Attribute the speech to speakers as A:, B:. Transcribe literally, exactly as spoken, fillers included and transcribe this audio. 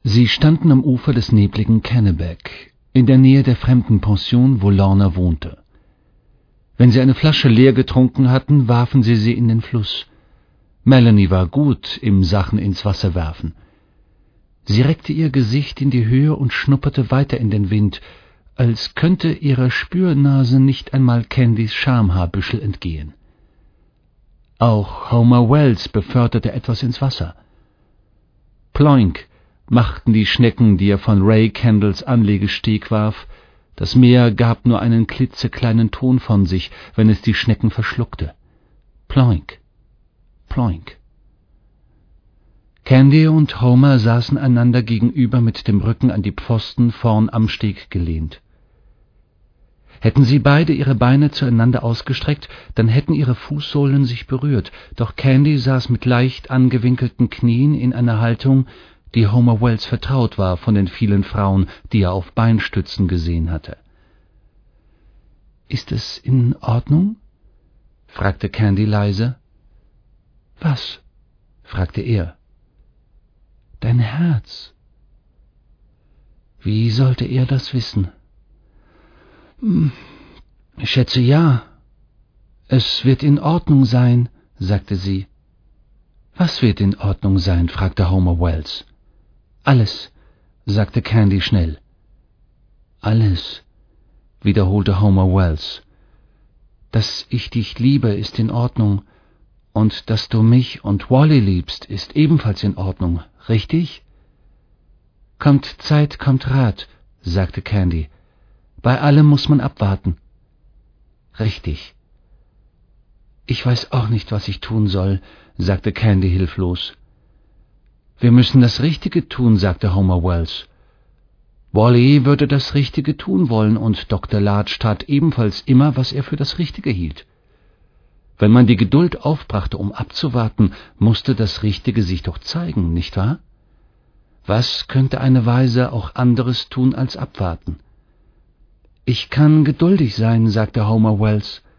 A: Sie standen am Ufer des nebligen Kennebec, in der Nähe der Fremdenpension, wo Lorna wohnte. Wenn sie eine Flasche leer getrunken hatten, warfen sie sie in den Fluss. Melanie war gut im Sachen ins Wasser werfen. Sie reckte ihr Gesicht in die Höhe und schnupperte weiter in den Wind, als könnte ihrer Spürnase nicht einmal Candys Schamhaarbüschel entgehen. Auch Homer Wells beförderte etwas ins Wasser. Ploink machten die Schnecken, die er von Ray Kendalls Anlegesteg warf. Das Meer gab nur einen klitzekleinen Ton von sich, wenn es die Schnecken verschluckte. Ploink, ploink. Candy und Homer saßen einander gegenüber mit dem Rücken an die Pfosten vorn am Steg gelehnt. Hätten sie beide ihre Beine zueinander ausgestreckt, dann hätten ihre Fußsohlen sich berührt, doch Candy saß mit leicht angewinkelten Knien in einer Haltung, die Homer Wells vertraut war von den vielen Frauen, die er auf Beinstützen gesehen hatte. »Ist es in Ordnung?« fragte Candy leise. »Was?« fragte er. »Dein Herz.« Wie sollte er das wissen? »Ich schätze ja. Es wird in Ordnung sein«, sagte sie. »Was wird in Ordnung sein?« fragte Homer Wells. »Alles«, sagte Candy schnell. »Alles«, wiederholte Homer Wells. »Dass ich dich liebe, ist in Ordnung, und dass du mich und Wally liebst, ist ebenfalls in Ordnung, richtig?« »Kommt Zeit, kommt Rat«, sagte Candy. »Bei allem muss man abwarten.« »Richtig.« »Ich weiß auch nicht, was ich tun soll«, sagte Candy hilflos. »Wir müssen das Richtige tun«, sagte Homer Wells. Wally würde das Richtige tun wollen, und Doktor Larch tat ebenfalls immer, was er für das Richtige hielt. Wenn man die Geduld aufbrachte, um abzuwarten, musste das Richtige sich doch zeigen, nicht wahr? Was könnte eine Waise auch anderes tun als abwarten? »Ich kann geduldig sein«, sagte Homer Wells.